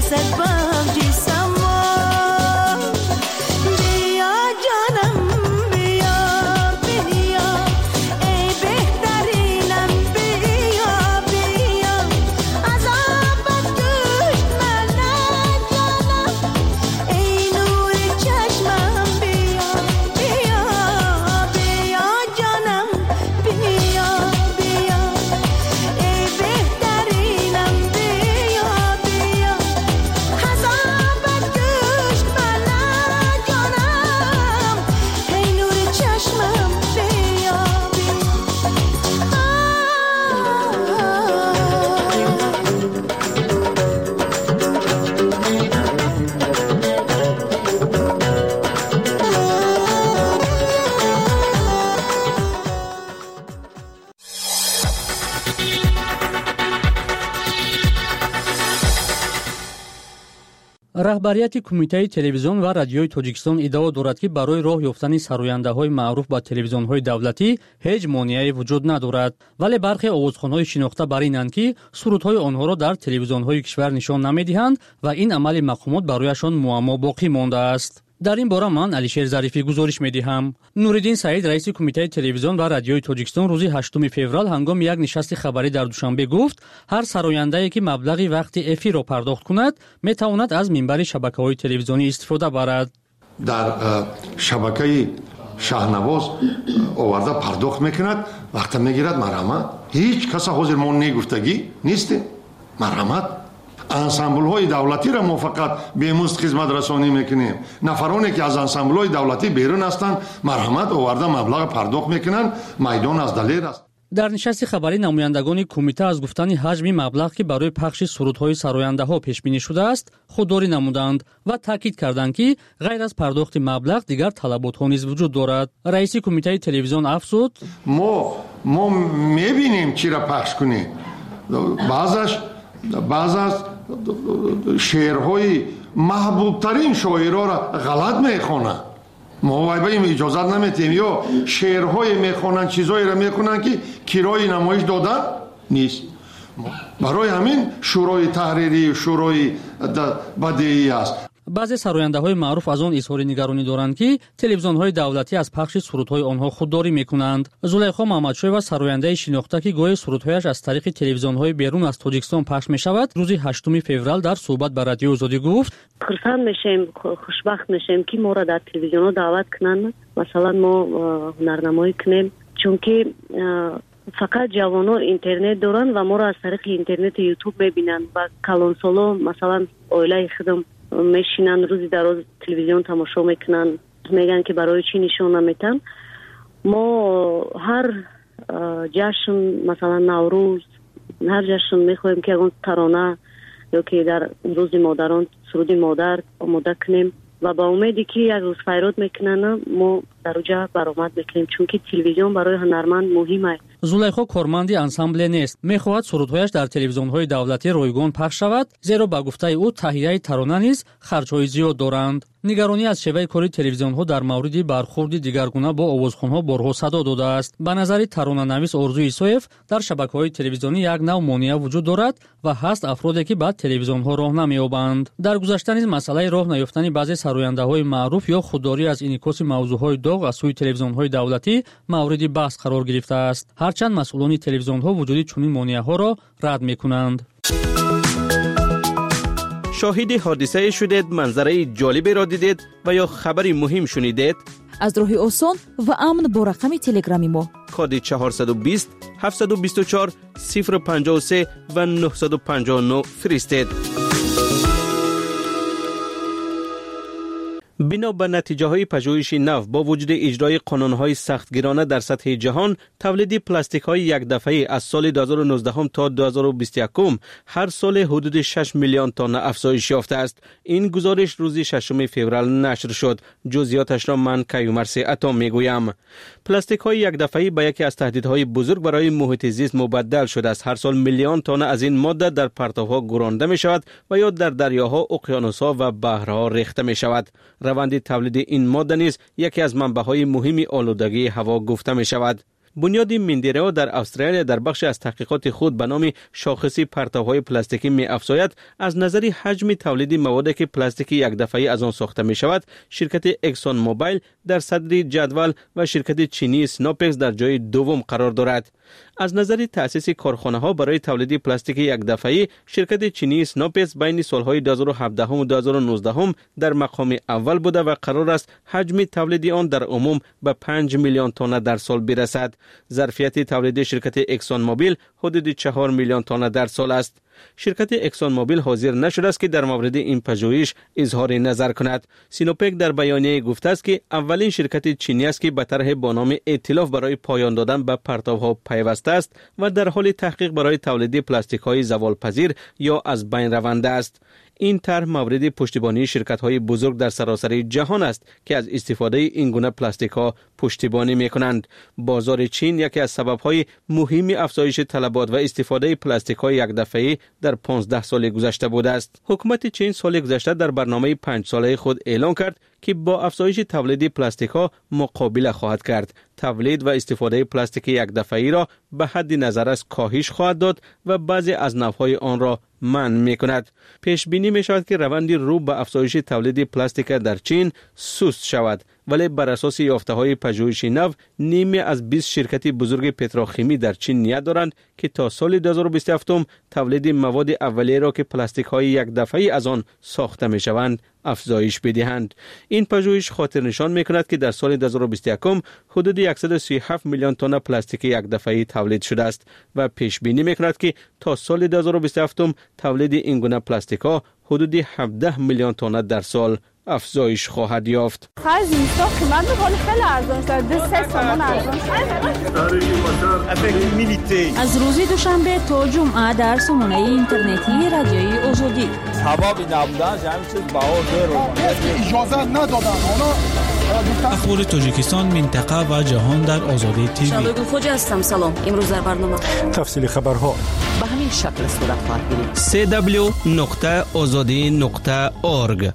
раҳбарияти кумитаи телевизион ва радиои Тоҷикистон иддао дорад, ки барои роҳ ёфтани сарояндаҳои маъруф ба телевизионҳои давлатӣ ҳеҷ монеае вуҷуд надорад, вале бархе овозхонҳои шинохта бар инанд, ки сурудҳои онҳоро дар телевизионҳои кишвар нишон намедиҳанд ва ин амали мақомот барояшон муаммо боқӣ мондааст. дар ин бора ман Алишер Зарифӣ гузориш медиҳам. Нуриддин Саид, раиси кумитаи телевизион ва радиои Тоҷикистон, рӯзи 8 феврал ҳангоми як нишасти хабарӣ дар Душанбе гуфт, ҳар сарояндае ки маблағи вақти эфирро пардохт кунад, метавонад аз минбари шабакаҳои телевизионӣ истифода барад. дар шабакаи шаҳнавоз оварда пардохт мекунад, вақта мегирад марҳамат. ҳеҷ каса ҳозир мо негуфтагӣ нестем. марҳамат. ансамблҳои давлатиро мо фақат бемузд хизматрасонӣ мекунем. нафароне ки аз ансамблҳои давлатӣ берун ҳастанд, марҳамат, оварда маблағ пардохт мекунанд. майдон аз далер аст. дар нишасти хабарӣ намояндагони кумита аз гуфтани ҳаҷми маблағ, ки барои пахши сурудҳои сарояндаҳо пешбинӣ шудааст, худдорӣ намуданд ва таъкид карданд, ки ғайр аз пардохти маблағ дигар талаботҳо низ вуҷуд дорад. раиси кумитаи телевизион афзуд: мо мебинем чиро пахш кунем. баъзаш шеърҳои маҳбубтарин шоироро ғалат мехонанд. мо вайбаим иҷозат наметем. ё шеърҳое мехонанд, чизоеро мекунанд, ки кирои намоиш додан нест. барои ҳамин шӯрои таҳрирӣ, шӯрои бадеӣ аст. баъзе сарояндаҳои маъруф аз он изҳори нигаронӣ доранд, ки телевизионҳои давлатӣ аз пахши сурудҳои онҳо худдорӣ мекунанд. Зулайхо Маҳмадшоева, сарояндаи шинохта, ки гоҳе сурудҳояш аз тариқи телевизионҳои берун аз Тоҷикистон пахш мешавад, рӯзи 8 феврал дар суҳбат ба радиои Озодӣ гуфт: хурсанд мешем, хушбахт мешем, ки моро дар телевизионҳо даъват кунанд. масалан мо ҳунарнамоӣ кунем, чунки фақат ҷавонон интернет доранд ва моро аз тариқи интернети ютуб мебинанд ва калонсоло масалан оилаи худам мешинанд, рӯзи дароз телевизион тамошо мекунанд, меган ки барои чӣ нишон наметан. мо ҳар ҷашн, масалан Наврӯз, ҳар ҷашн мехоҳем ки ягон тарона ё ки дар рӯзи модарон суруди модар омода кунем ва ба умеди ки як рӯз хайрот мекунанд, мо дар уҷа баромад мекунем, чунки телевизион барои ҳунарманд муҳим аст. Зулайхо корманди ансамбле нест. Мехоҳад сурудҳояш дар телевизионҳои давлатӣ ройгон пахш шавад, зеро ба гуфтаи ӯ таҳияи тарона низ харҷҳои зиёд доранд. нигаронӣ аз шеваи кори телевизионҳо дар мавриди бархурди дигаргуна бо овозхонҳо барҳо садо додааст. ба назари таронанавис Орзу Исоев, дар шабакаҳои телевизионӣ як нав монеа вуҷуд дорад ва ҳаст афроде, ки ба телевизионҳо роҳ намеёбанд. дар гузашта низ масъалаи роҳ наёфтани баъзе сарояндаҳои маъруф ё худдорӣ аз инъикоси мавзӯъҳои дог аз сӯи телевизионҳои давлатӣ мавриди баҳс қарор гирифтааст. ҳарчанд масъулони телевизионҳо вуҷуди чунин монеаҳоро рад мекунанд. شاهد حادثه شدید، منظره جالبی را دیدید و یا خبری مهم شنیدید؟ از راه آسان و امن با رقم تلگرامی ما کد 420 724 053 و 959 فرستید. بنا به نتیجه های پژوهش نو با وجود اجرای قانون های سختگیرانه در سطح جهان، تولید پلاستیک های یک دفعه از سال 2019 تا 2021 هر سال حدود 6 میلیون تن افزایش یافته است. این گزارش روز 6 فوریه نشر شد. جزئیاتش را من کیومرث عطا میگویم. پلاستیک های یک دفعه به یکی از تهدیدهای بزرگ برای محیط زیست مبدل شده است. هر سال میلیون تن از این ماده در پرتوها گرانده می شود و یا در دریاها، اقیانوس‌ها و بحرها ریخته می شود. روند تولید این ماده نیز یکی از منبع‌های مهم آلودگی هوا گفته می شود. بنیاد مندیرئو در استرالیا در بخش از تحقیقات خود به نام شاخصی پرتوهای پلاستیکی می افزاید از نظر حجم تولید موادی که پلاستیک یک دفعه‌ای از آن ساخته می شود، شرکت اکسون موبایل در صدر جدول و شرکت چینی سنوپکس در جای دوم قرار دارد. از نظر تأسیس کارخانه ها برای تولید پلاستیک یک دفعه‌ای، شرکت چینی سنوپکس بین سالهای 2017 و 2019 در مقام اول بوده و قرار است حجم تولید آن در عموم به 5 میلیون تن در سال برسد. ظرفیت تولید شرکت اکسون موبیل حدود 4 میلیون تن در سال است. شرکت اکسون موبیل حاضر نشده است که در مورد این پژوهش اظهار نظر کند. سینوپک در بیانیه گفته است که اولین شرکت چینی است که به طرح با نام ائتلاف برای پایان دادن به پرتوها پیوسته است و در حال تحقیق برای تولید پلاستیک‌های زوالپذیر یا از بین رونده است. این طرح مورد پشتیبانی شرکت‌های بزرگ در سراسر جهان است که از استفاده این گونه پلاستیک‌ها پشتیبانی می‌کنند. بازار چین یکی از سبب‌های مهم افزایش طلبات و استفاده پلاستیک‌های یک دفعه‌ای در 15 سال گذشته بوده است. حکومت چین سال گذشته در برنامه 5 ساله خود اعلام کرد که با افزایش تولید پلاستیک‌ها مقابله خواهد کرد. تولید و استفاده پلاستیک یک دفعه‌ای را به حد نظر از کاهش خواهد داد و بعضی از نوع‌های آن را منع می‌کند. پیش بینی می‌شود که روند رو به افزایش تولید پلاستیک در چین سست شود، ولی بر اساس یافته‌های پژوهش نو، نیمی از 20 شرکت بزرگ پتروشیمی در چین نیت دارند که تا سال 2027 تولید مواد اولیه را که پلاستیک‌های یک دفعه‌ای از آن ساخته می‌شوند افزایش بدهند. این پژوهش خاطر نشان می‌کند که در سال 2021 حدود 137 میلیون تن پلاستیک یک دفعه‌ای تولید شده است و پیش بینی می‌کند که تا سال 2027 تولید این گونه پلاستیک‌ها حدود 17 میلیون تن در سال افزایش خواهد یافت. خرج اینستا قیمت می‌کنه خیلی ارزان شده، 3 تومان ارزان شده. از روز دوشنبه تا جمعه در سامانه اینترنتی رادیوی آزادی. هوا نبودن همین چیز بهار اجازه ندادن. اخبار تاجیکستان، منطقه و جهان در آزادی تیوی. شادو خوجا هستم. سلام. امروز در برنامه تفصیل خبرها به همین شکل صورت خواهد گرفت. www.azadi.org.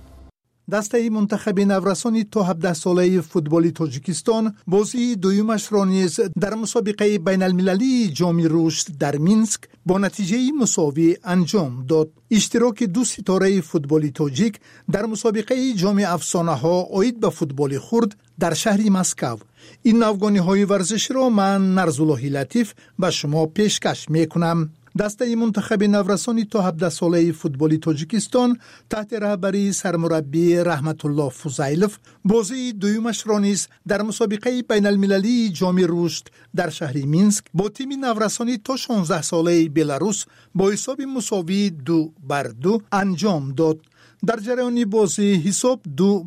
دسته منتخب نورسان تا 17 ساله فوتبال تاجیکستان بازی دویمش را نیز در مسابقه بین المللی جام رشد در مینسک با نتیجه مساوی انجام داد. اشتراک دو ستاره فوتبال تاجیک در مسابقه جام افسانه ها آید به فوتبال خرد در شهر مسکو. این نوگانی های ورزش را من نرزالله لطیف به شما پیشکش می کنم. دسته منتخب نورسان تا 17 ساله فوتبال تاجیکستان تحت رهبری سرمربی رحمت الله فوزیلوف بازی دویمش را نیز در مسابقه بین المللی جام رشد در شهر مینسک با تیم نورسان تا 16 ساله بلاروس با حساب مساوی 2-2 انجام داد. در جریان بازی حساب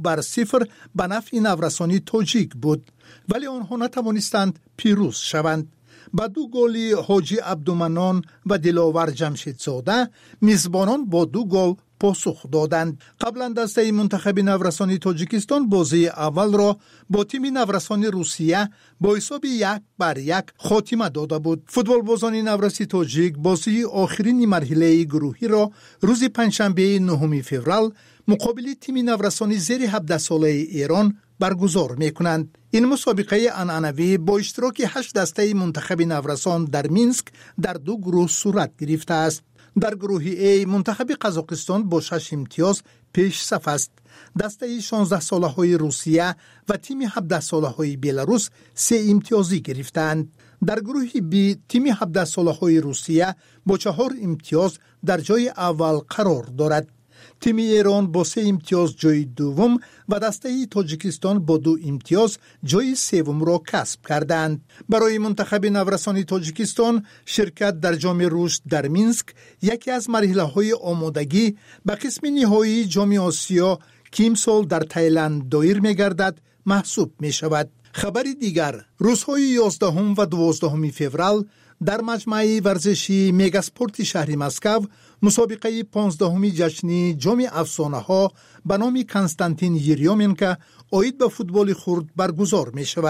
2-0 به نفع نورسان تاجیک بود، ولی آنها نتوانستند پیروز شوند. با 2 گل حاجی عبدالمنان و دلاور جمشیدزاده میزبانان با 2 گل پاسخ دادند. قبلا دسته منتخب نورسان تاجیکستان بازی اول را با تیم نورسان روسیه با حساب 1-1 خاتمه داده بود. فوتبال بازان نورسی تاجیک بازی آخرین مرحله گروهی را روز پنجشنبه 9 فوریه مقابل تیم نورسان زیر 17 ساله ایران برگزار می‌کنند. این مسابقه عنعنوی با اشتراک 8 دسته منتخب نورسان در مینسک در 2 گروه صورت گرفته است. در گروه A منتخب قزاقستان با 6 امتیاز پیش صف است. دسته 16 ساله های روسیه و تیم 17 ساله های بلاروس 3 امتیازی گرفتند. در گروه B تیم 17 ساله های روسیه با 4 امتیاز در جای اول قرار دارد. تیم ایران با 3 امتیاز جای دوم و دسته تاجیکستان با 2 امتیاز جای سوم را کسب کردند. برای منتخب نورسان تاجیکستان شرکت در جام رشد در مینسک یکی از مرحله‌های آمادگی به قسم نهایی جام آسیا که امسال در تایلند دایر می‌گردد محسوب می‌شود. خبر دیگر روزهای 11 و 12 فوریه در مجمع ورزشی میگاسپورت شهر مسکو مسابقه 15 جشن جام افسانه ها به نام کنستانتین یریومنکو آید به فوتبال خرد برگزار می شود.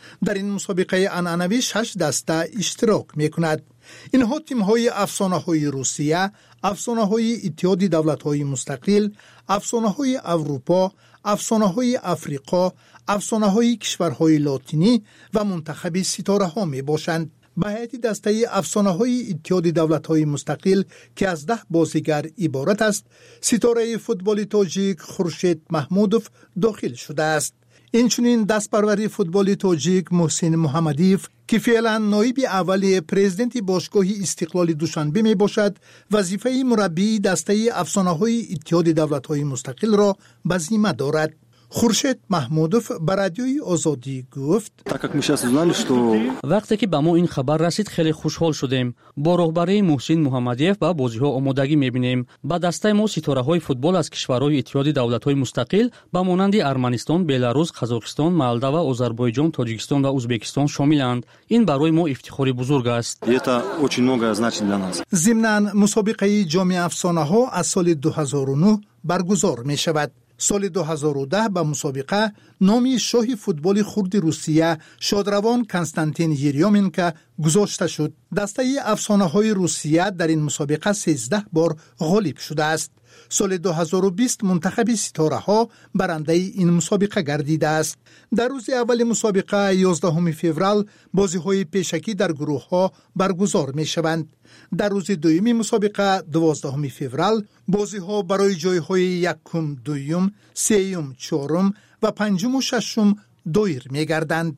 در این مسابقه عنعنوی 6 دسته اشتراک میکند. اینها تیم‌های افسانه‌های روسیه، افسانه‌های اتحاد دولت‌های مستقل، افسانه‌های اروپا، افسانه‌های افریقا، افسانه‌های کشورهای لاتینی و منتخب ستاره‌ها میباشند. به هیئت دسته افسانه‌های اتحاد دولت‌های مستقل که از 10 بازیگر عبارت است، ستاره فوتبال تاجیک خورشید محمودوف داخل شده است. اینچنین دستپروری فوتبال تاجیک محسن محمدیف که فعلا نایب اول پرزیدنت باشگاه استقلال دوشنبه می باشد، وظیفه مربی دسته افسانه‌های اتحاد دولت‌های مستقل را به ذمه دارد. خورشید محمودوف به رادیوی آزادی گفت: وقتی که به ما این خبر رسید خیلی خوشحال شدیم. با راهبری محسن محمدیف به بازی‌ها آمادگی می‌بینیم. با دسته ما ستاره‌های فوتبال از کشورهای اتحاد دولت‌های مستقل با مانند ارمنستان، بلاروس، قزاقستان، مالداوا، آذربایجان، تاجیکستان و ازبکستان شاملند. این برای ما افتخاری بزرگ است. ضمناً مسابقه جام افسانه‌ها از سال 2009 برگزار می‌شود. سال 2010 به مسابقه نامی شاه فوتبال خرد روسیه شادروان کنستانتین یریومنکو گذاشته شد. دسته افسانه‌های روسیه در این مسابقه 13 بار غالب شده است. سال 2020 منتخب ستاره‌ها برنده این مسابقه گردیده است. در روز اول مسابقه 11 فوریه بازی‌های پیشکی در گروه‌ها برگزار می‌شوند. در روز دوم مسابقه 12 فوریه بازی‌ها برای جای‌های یکم، دوم، سوم، چهارم و پنجم و ششم دایر می‌گردند.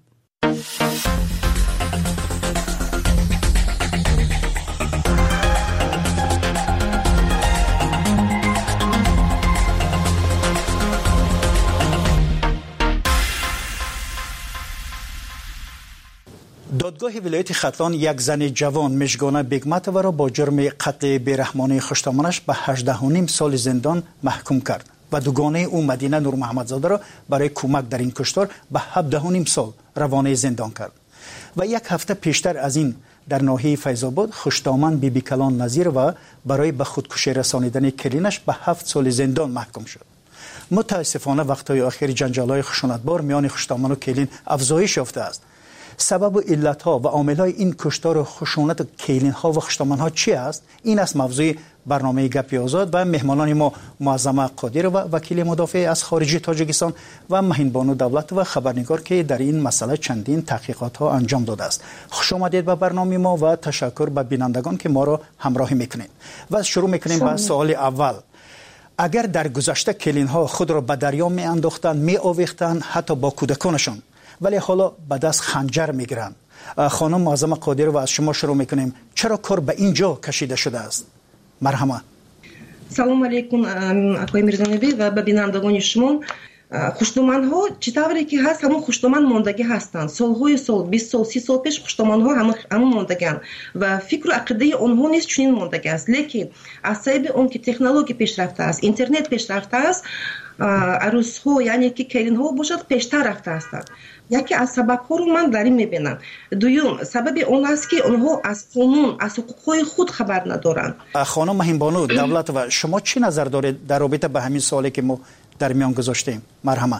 دادگاه ولایت ختلان یک زن جوان مژگانه بیگماتووا را با جرم قتل بیرحمانه خوشتامانش به 18.5 سال زندان محکوم کرد و دوگانه او مدینه نور محمدزاده را برای کمک در این کشتار به 17.5 سال روانه زندان کرد. و یک هفته پیشتر از این در ناحیه فیض‌آباد خوشتامان بیبی کلان نظیر و برای به خودکشی رسانیدن کلینش به 7 سال زندان محکوم شد. متاسفانه وقت‌های آخر جنجال‌های خشونتبار میان خوشتامان و کلین افزایش یافته است. سبب و علت‌ها و عامل‌های این کشتار و خشونت کلین‌ها و خوشتامان‌ها چی است؟ این است موضوع برنامه گپی آزاد و مهمانان ما معظمه قادر و وکیل مدافع از خارجی تاجیکستان و مهین بانو دولت و خبرنگار که در این مسئله چندین تحقیقات‌ها انجام داده است. خوش آمدید به برنامه ما و تشکر به بینندگان که ما را همراهی می‌کنید. و شروع می‌کنیم با سوال اول. اگر در گذشته کلین‌ها خود را به دریا می‌انداختند، می‌آویختند، حتی با کودکانشان، ولی حالا به دست خنجر میگیرند. خانم معظمه قادر و از شما شروع میکنیم. چرا کار به اینجا کشیده شده است؟ مرحمت. سلام علیکم آقای میرزانبی و بینندگان شما. خوشتومان ها چطوری که هست همون خوشتومان ماندگی هستند. سالهای سال 20 سال 30 سال پیش خوشتومان ها همون ماندگان و فکر و عقیده آنها نیست چنین ماندگی است. لیکن از سبب اون که تکنولوژی پیشرفته است، اینترنت پیشرفته است، عروس ها یعنی که کلین ها باشد پیشتر رفته هستند. یکی از سبب ها رو من در این میبینم. دوم سبب اون است که آنها از قانون از حقوق خود خبر ندارند. خانم مهین بانو دولت و شما چی نظر دارید در رابطه به همین سوالی که ما در میان گذاشتیم؟ مرحمت.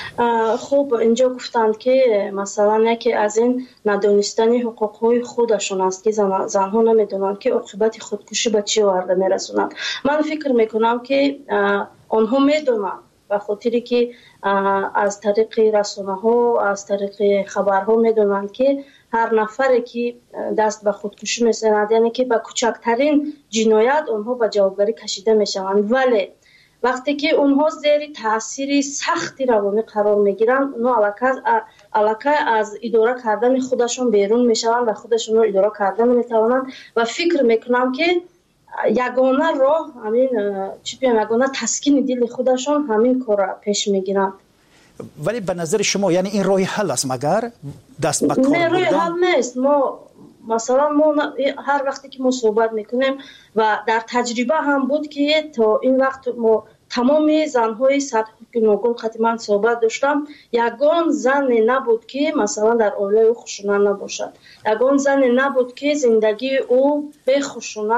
خب اینجا گفتند که مثلا یکی از این ندانستن حقوق خودشون است که زنها نمیدونن که عاقبت خودکشی به چی آورده میرسونند. من فکر میکنم که آنها میدونن به خاطری که از طریق رسانه ها از طریق خبرها میدونن که هر نفری که دست به خودکشی میزند یعنی که به کوچکترین جنایت آنها به جوابگری کشیده میشوند، ولی وقتی که اونها زیر تاثیر سختی روانی قرار میگیرند اونها علاقه از اداره کردن خودشون بیرون میشوند و خودشون رو اداره کردن نمیتوانند و فکر میکنم که یگانه راه همین یگانه تسکین دل خودشون همین کار را پیش میگیرند. ولی به نظر شما یعنی این راه حل است مگر دست به کار بردن؟ نه، راه حل نیست. ما مثلا هر وقتی که ما صحبت میکنیم و در تجربه هم بود که تا این وقت ما تمام زنهای سطح نوگون قطعا صحبت داشتم، یگان زن نبود که مثلا در عائله او خشونت نباشد، یگان زن نبود که زندگی او به خشونت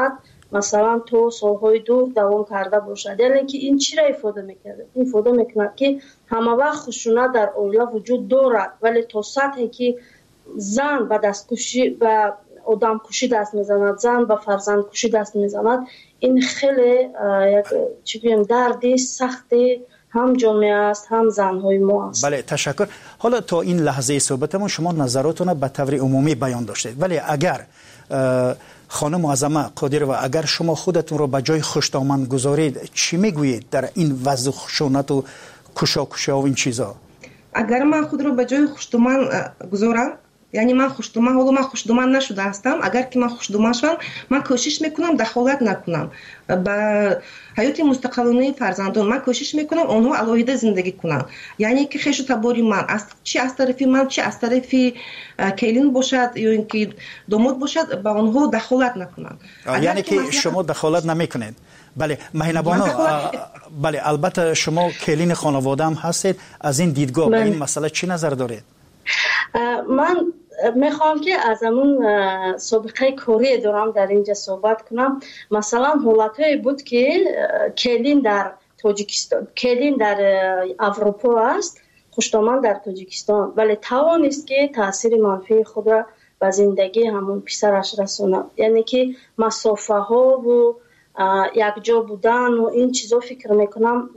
مثلا تو سالهای دور دوام کرده باشد. یعنی که این چی را افاده میکرد؟ این افاده میکند که همه وقت خشونت در عائله وجود دارد، ولی تا سطحی که زن به دستکشی به آدم کشی دست میزند، زن به فرزند کشی دست میزند، این خیلی یک چی بگیم دردی سختی هم جامعه است هم زنهای ما است. بله تشکر. حالا تا این لحظه صحبتمون شما نظراتون به طور عمومی بیان داشتید، ولی اگر خانم معظمه قادر و اگر شما خودتون رو به جای خوش‌دامن گذارید چی میگویید در این وضع خشونت و کشاکشی و این چیزا؟ اگر من خود رو به جای خوش‌دامن گذارم، یعنی من خوش‌دامن نشده هستم، اگر که من خوش‌دامن شدم من کوشش میکنم دخالت نکنم به حیات مستقلانه فرزندان، من کوشش میکنم آنها علاهیده زندگی کنن، یعنی که خویش و تباری من چی از طرف من چی از طرف کلین باشد یا اینکه داماد باشد به آنها دخالت نکنم. یعنی که شما دخالت نمیکنید. بله مهینبانو، بله البته شما کلین خانواده هم هستید، از این دیدگاه به این مسئله چی نظر دارید؟ من میخوام که از همون سابقه کاری دارم در اینجا صحبت کنم. مثلا حالتهایی بود که کلین در تاجیکستان، کلین در اروپا است، خوش‌دامن در تاجیکستان، ولی توانست که تاثیر منفی خود را به زندگی همون پسرش رساند. یعنی که مسافه ها و یک جا بودن و این چیزا فکر میکنم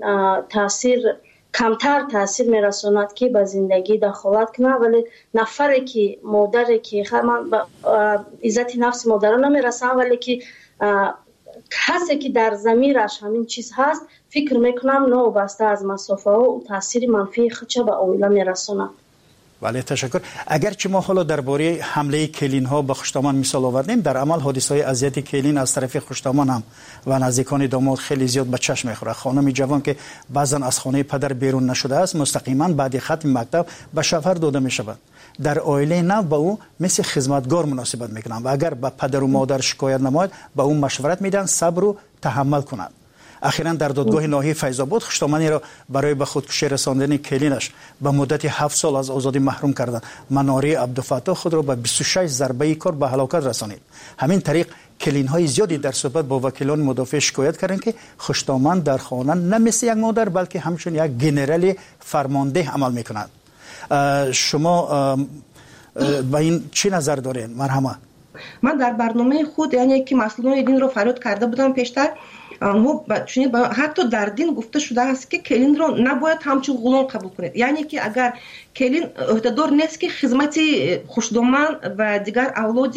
کمتر تاثیر میرساند که به زندگی دخالت کنه، ولی نفری که مادری که من به عزت نفس مادران نمیرسم، ولی که کسی که در ضمیرش همین چیز هست فکر میکنم نوبسته از مسافه و تاثیر منفی خودش به عائله میرساند. بله تشکر. اگرچه ما حالا درباره حمله کلین ها به خوش‌دامن مثال آوردیم، در عمل حادثه های اذیت کلین از طرف خوش‌دامن هم و نزدیکان داماد خیلی زیاد به چشم میخوره. خانم جوان که بعضا از خانه پدر بیرون نشده است مستقیما بعد ختم مکتب به شوهر داده می شود. در عائله نو به او مثل خدمتگار مناسبت میکنند و اگر به پدر و مادر شکایت نماید به او مشورت میدن صبر و تحمل کند. اخیراً در دادگاه ناحیه فیض‌آباد خوش‌دامنی را برای به خودکشی رساندن کلینش به مدت 7 سال از آزادی محروم کردند. مناری عبدالفتاح خود را به 26 ضربه کار به هلاکت رسانید. همین طریق کلین‌های زیادی در صحبت با وکیلان مدافع شکایت کردند که خوش‌دامن در خانه نه مثل یک مادر بلکه همچون یک گنرال فرمانده عمل می‌کند. شما با این چی نظر دارین؟ مرحمت. من در برنامه خود یعنی که مسئولان دین رو فریاد کرده بودم پیشتر، حتی در دین گفته شده است که کلین رو نباید همچون غلام قبول کنید، یعنی که اگر کلین عهده‌دار نیست که خدمت خوش‌دامن و دیگر اولاد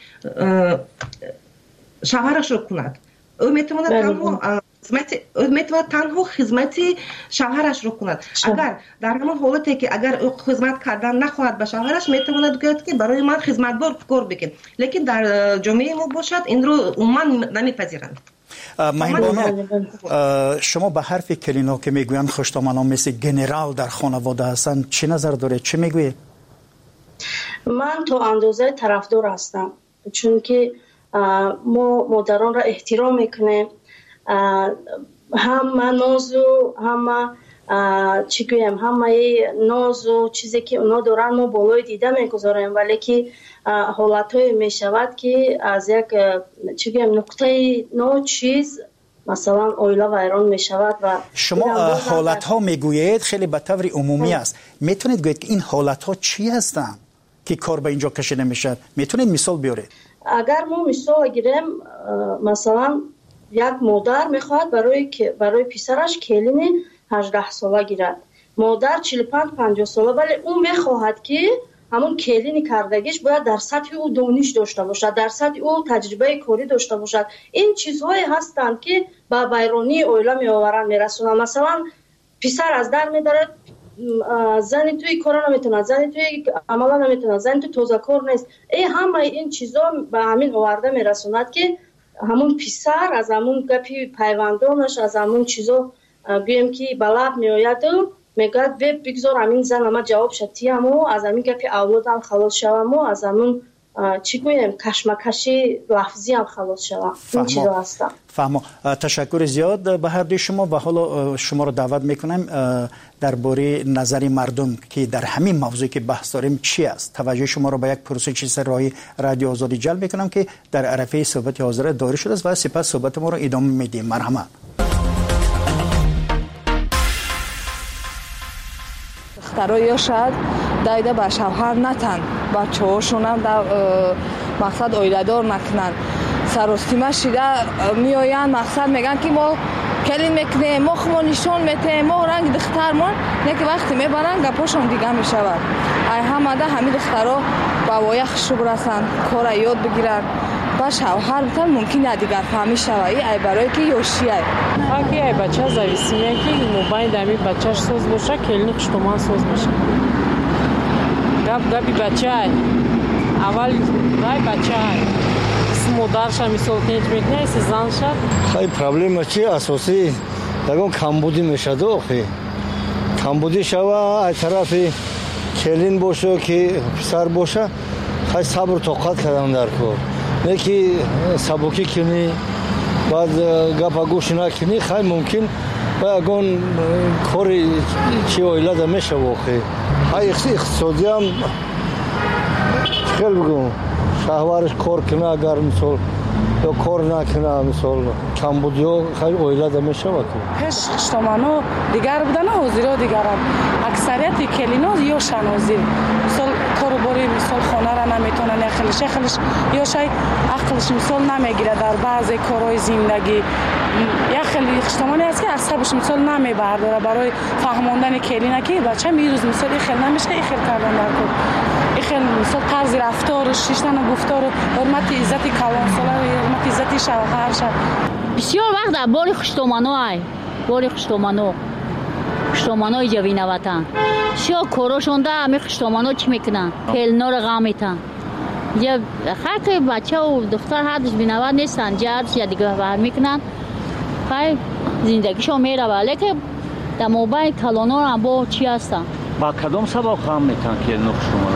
شوهرش رو کند، او میتواند تنها خدمت شوهرش رو کند. اگر در همون حالتی که اگر او خدمت کردن نخواهد به شوهرش میتواند بگوید که برای من خدمتگار کار بکن، لیکن در جامعه ما باشد این رو عموما نمیپذیرند. مهینبانو، شما به حرف کلینا که میگویند خوش‌دامنان مثل گنرال در خانواده هستند چی نظر دارید؟ چی میگویید؟ من تو اندازه طرفدار هستم، چون که ما مادران را احترام میکنیم، همه ناز و همه چی گویم همه ناز و چیزی که اونا دارن ما بالای دیده میگذاریم، ولی که حالتهای میشود که از یک چی گویم نقطه نو چیز مثلا عائله ویران میشود. و شما حالتها میگویید خیلی به طور عمومی است، میتونید بگویید که این حالتها چی هستند که کار به اینجا کشیده میشه؟ میتونید مثال بیارید؟ اگر ما مثال گیریم، مثلا یک مادر میخواد برای پسرش کلین 18 ساله گیرد، مادر 45-50 ساله، ولی اون میخواهد که همون کلین کردگیش باید در سطح او دانش داشته باشد، در سطح او تجربه کاری داشته باشد. این چیزهایی هستند که به ویرانی عائله میآورند میرسونند. مثلا پسر از در میدارد، زنی توی کار نمیتونه، زنی توی عمل نمیتونه، زنی توی توزه کار نیست. همه این چیزا به همین آورده میرسوند که همون پسر از همون گپی پیوندانش از همون چیزا گویم که بلد میآید و میگد بگذار همین زن ما جواب شدیم و از همین گپی اولادم خلاص شوم و از همون چی گویم کشمکشی لفظی هم خلاص شوم. این چیزا هستم. فهمم. تشکر زیاد به هر دوی شما و حالا شما رو دعوت میکنم درباره نظر مردم که در همین موضوعی که بحث داریم چی است. توجه شما رو به یک پروسه چیز راهی رادیو آزادی جلب میکنم که در عرفه صحبت حاضر دایر شده است و سپس صحبت ما رو ادامه میدیم. مرحبا. دخترها شاید دایده به شوهر نتن، بچه هاشون هم مقصد اویله‌دار نکنن. سرستیمه شده میآین مقصد میگن که ما کلین میکنه، ما خمو نشون میته، ما رنگ دخترمون نه که وقتی میبرن گپاشون دیگه میشود. ای همه ده همین دخترها با وایه خوشو برسن، کار یاد بگیرن، با شوهر بتن ممکنه دیگر فهمی شوی ای برای که یوشی ای اگه ای بچه زویسیه که موبایل دمی بچهش سوز باشه کلینی کشتمان سوز باشه. گپی بچه ای اول رای بچه ای مادرش هم مثال کنید میکنه ایسی زنش خیلی پرابلم چی اساسی یکون کمبودی میشه دو خیلی کمبودی شوه ای طرفی کلین باشه که پسر باشه خیلی صبر و طاقت کردم در کار نه که سبوکی کنی بعد گپا گوش نکنی خیلی ممکن و یکون کاری چی اویلده میشه واقعی خیلی اقتصادی هم خیلی بگم شهوارش کار کنه اگر مثال یا کار نکنه مثال کمبودی ها خیلی اویلده میشه وقتی پیش شتامانو دیگر بودن حاضر دیگر هم اکثریت کلینا یا شنازی مثال کاروباری مثال خانه را نمیتونن خیلیش یا شاید عقلش مثال نمیگیره در بعضی کارهای زندگی یا خیلی شتامانی است که عصبش مثال نمیبرداره برای فهموندن کلینا که بچه میروز مثال خیلی نمیشه خیلی کردن در کار خیلی مثال طرز رفتار شیشتن و گفتار حرمت عزت کلان ساله حرمت عزت شوهر شد بسیار وقت در باری خشتامانو جوینه وطن بسیار کاراشون ده همه خشتامانو چی میکنن کلنا رو غم میتن یا خیلی بچه و دختر حدش بینود نیستن جهدش یا دیگه بر میکنن خیلی زندگیشون میره ولی که در موبایل کلانا هم با چی هستن با کدام سبب غم میتن کلنا خشتامانو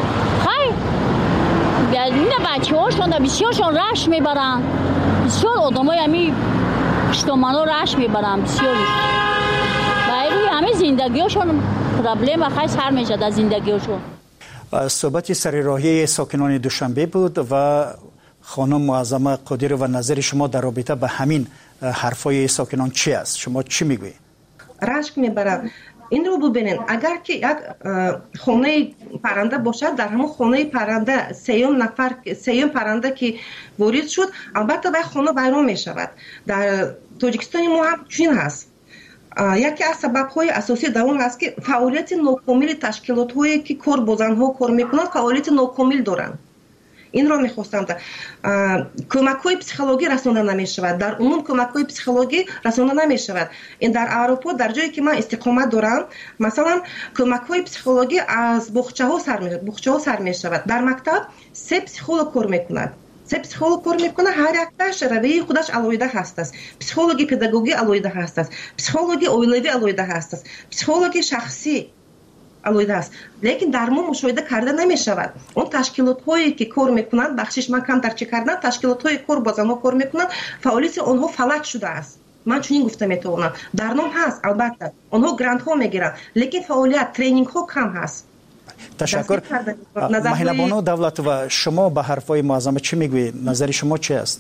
این بچه هاشون بسیارشون رشت میبرن بسیار آدم های همی خشتامانو رشت میبرن بسیاری و روی همه زندگی هاشون پرابلم خیلی سر میشه در زندگی هاشون. صحبت سر راهی ساکنان دوشنبه بود و خانم معظمه قادر و نظر شما در رابطه به همین حرفای ساکنان چی است؟ شما چی میگویید؟ رشک میبرن. این رو ببینید اگر که یک خانه پرنده باشد در همون خانه پرنده سیوم پرنده که وارد شد البته به خانه بیرون می شود. در تاجیکستان ما هم چنین هست. یکی از سبب‌های اساسی در اون هست که فعالیت ناکامل تشکیلات‌هایی که کار با زن‌ها کار می‌کنند فعالیت ناکامل دارند. این رو می‌خواستم کمک‌های پسیخولوژی رسانده نمی‌شود. در عموم کمک‌های پسیخولوژی رسانده نمی‌شود. این در اروپا در جایی که من استقامت دارم مثلا کمک‌های پسیخولوژی از باغچه‌ها سر می‌شود. در مکتب 3 پسیخولوژ کار می‌کند. 3 پسیخولوژ کار می‌کنه هر یکش رویه خودش علایده هست است. پسیخولوژی پداگوژی علایده هست است. پسیخولوژی اویلوی علایده هست است. پسیخولوژی شخصی علایده است. لیکن در ما مشاهده کرده نمی شود. اون تشکیلات هایی که کار میکنند بخشش من کم ترچه کردن تشکیلات های کار با زنها کار میکنند فعالیت آنها فلج شده است. من چنین گفته میتونم. در نام هست البته آنها گرانت ها میگیرند لیکن فعالیت ترینینگ ها کم هست. تشکر. مهیلا بانو دولت و شما به حرفای معظمه چی میگویید؟ نظر شما چی است؟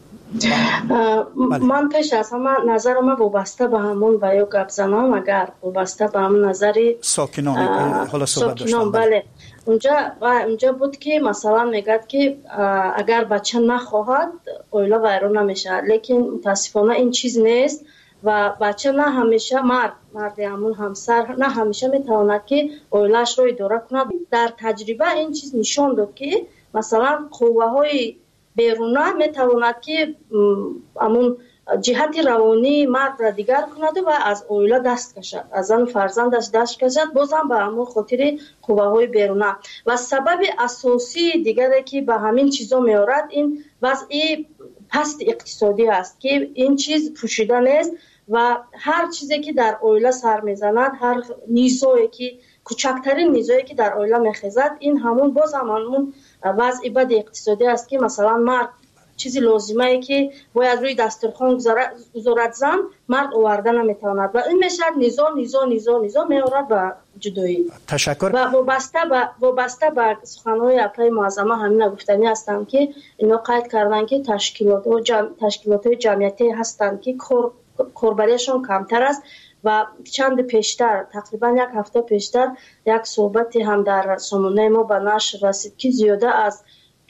من پیش از همه نظر ما وابسته به همون و یا گپ زنان اگر وابسته به همون نظری ساکنان بله اونجا بود که مثلا میگد که اگر بچه نخواهد اویلا ویران نمیشه لیکن متاسفانه این چیز نیست و بچه نه همیشه مرد همون همسر نه همیشه میتواند که اویلاش رو اداره کند. در تجربه این چیز نشان داد که مثلا قوه های بیرونه میتواند که همون جهت روانی مرد را دیگر کند و از اویلا دست کشد از زن فرزندش دست کشد بازم به همون خاطر قوه های بیرونه و سبب اساسی دیگری که به همین چیزا میارد این وضع پست اقتصادی است که این چیز پوشیده نیست و هر چیزی که در اویلا سر میزند هر نیزایی که کوچکترین نیزایی که در اویلا میخیزد این همون باز همون وضع بد اقتصادی است که مثلا مرد چیزی لازمه ای که باید روی دسترخوان گذارد زن مرد آورده نمیتواند و این میشه نزاع میآورد به جدایی. تشکر. و وابسته به سخنهای اپلای معظمه همین گفتنی هستند که اینا قید کردن که تشکیلات جمعیتی هستند که کاربریشان کمتر است و چند پیشتر تقریبا یک هفته پیشتر یک صحبتی هم در سامانه ما به نشر رسید که زیاده از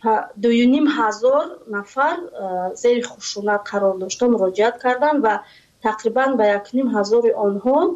2,500 نفر زیر خشونت قرار داشته مراجعت کردن و تقریبا به 1,500 آنها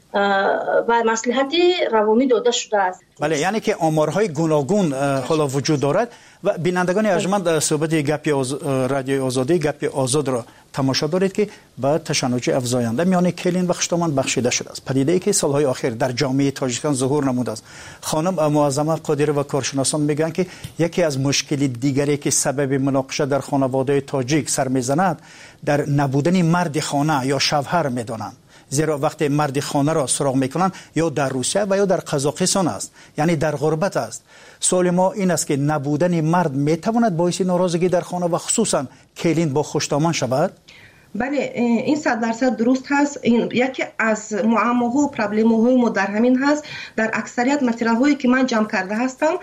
و مصلحت روانی داده شده است. بله، یعنی که آمارهای گوناگون حالا وجود دارد و بینندگان ارجمند صحبت رادیو آزادی گپ آزاد را تماشا دارید که به تشنج افزاینده میان کلین و خشتمان بخشیده شده است. پدیده‌ای که سالهای اخیر در جامعه تاجیکستان ظهور نموده است. خانم معظمه قادری و کارشناسان میگن که یکی از مشکل دیگری که سبب مناقشه در خانواده تاجیک سر میزند در نبودن مرد خانه یا شوهر میدانند. زیرا وقتی مرد خانه را سراغ میکنن یا در روسیه و یا در قزاقستان است، یعنی در غربت است. سوال ما این است که نبودن مرد میتواند باعث ناراضگی در خانه و خصوصا کلین با خشتامان شود؟ بله، این 100% درست هست. این یکی از معماها و پرابلم‌های ما در همین هست. در اکثریت متریال‌هایی که من جمع کرده هستم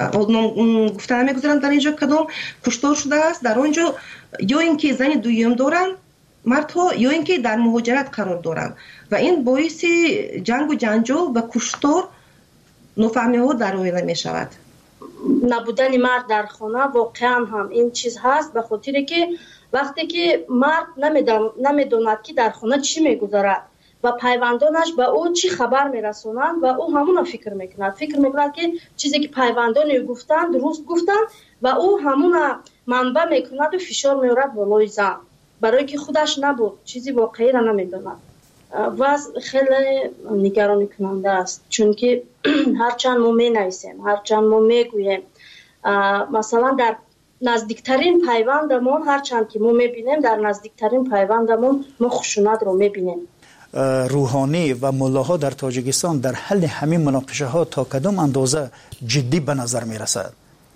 گفتن نمیگذارم در اینجا کدام کشتار شده است در اونجا، یا اینکه زن دویم دارن مردها یا اینکه در مهاجرت قرار دارن و این باعث جنگ و جنجال و کشتار نفهمی‌ها در آینده می شود. نبودن مرد در خانه واقعا هم این چیز هست، به خاطر که وقتی که مرد نمیداند که در خانه چی میگذارد و پیوندانش به او چی خبر میرسونند و او همون فکر میکند که چیزی که پیوندان گفتند درست گفتند و او همون منبع میکند و فشار میارد بالای زن، برای که خودش نبود چیزی واقعی را نمیداند. و خیلی نگران کننده است، چون که هرچند ما می نویسیم، هرچند ما می گوییم، مثلا در نزدیکترین پیوندمون هرچند که ما می بینیم در نزدیکترین پیوندمون ما خشونت رو می بینیم. روحانی و ملاها در تاجیکستان در حل همین مناقشه ها تا کدام اندازه جدی به نظر می رسد؟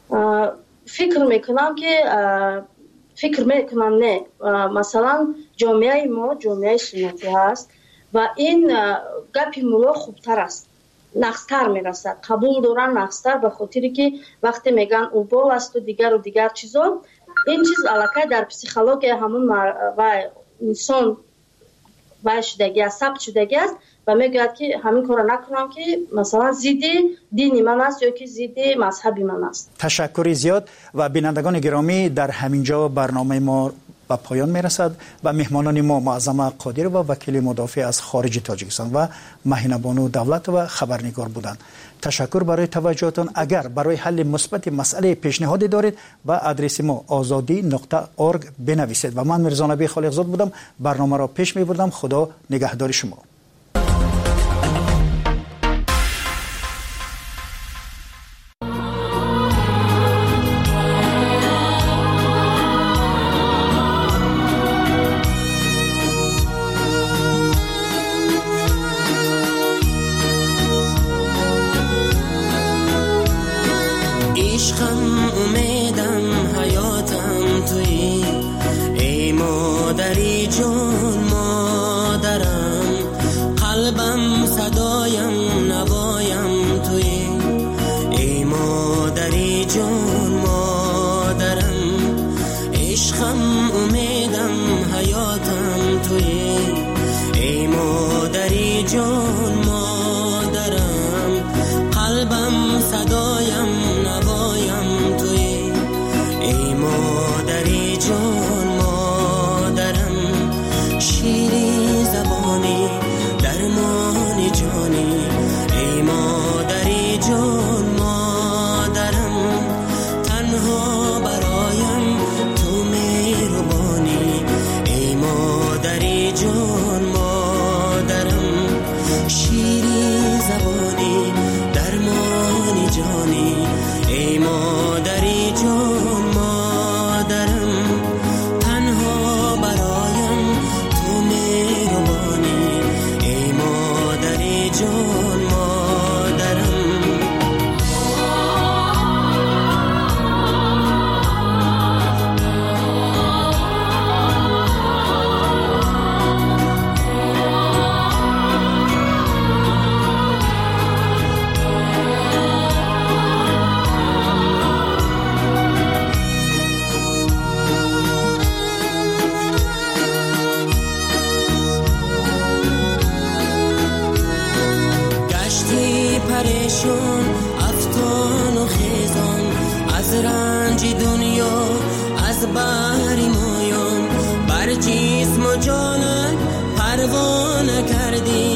فکر میکنم نه. مثلا جامعه ما جامعه سنتی هست و این گپی ملا خوبتر است، نقصتر میرسد، قبول دارن نقصتر، به خاطر که وقتی میگن اوبال است و دیگر چیزا، این چیز علاقه در پسیخولوژی همون و انسان و شدگی است، ثبت شدگی است و میگوید که همین کار نکنم که مثلا ضد دین من است یا که ضد مذهب من است. تشکر زیاد. و بینندگان گرامی، در همینجا برنامه ما به پایان میرسد و مهمانان ما معظمه قادری و وکیل مدافع از خارج تاجیکستان و مهینه بانو دولت و خبرنگار بودند. تشکر برای توجهتان. اگر برای حل مثبت مسئله پیشنهادی دارید به آدرس ما azadi.org بنویسید. و من میرزا نبی خالقزاد بودم، برنامه را پیش میبردم. خدا نگهدار شما. سرشون افتان و خیزان، از رنج دنیا از بحر مایان، بر جسم و جانم پروانه کردی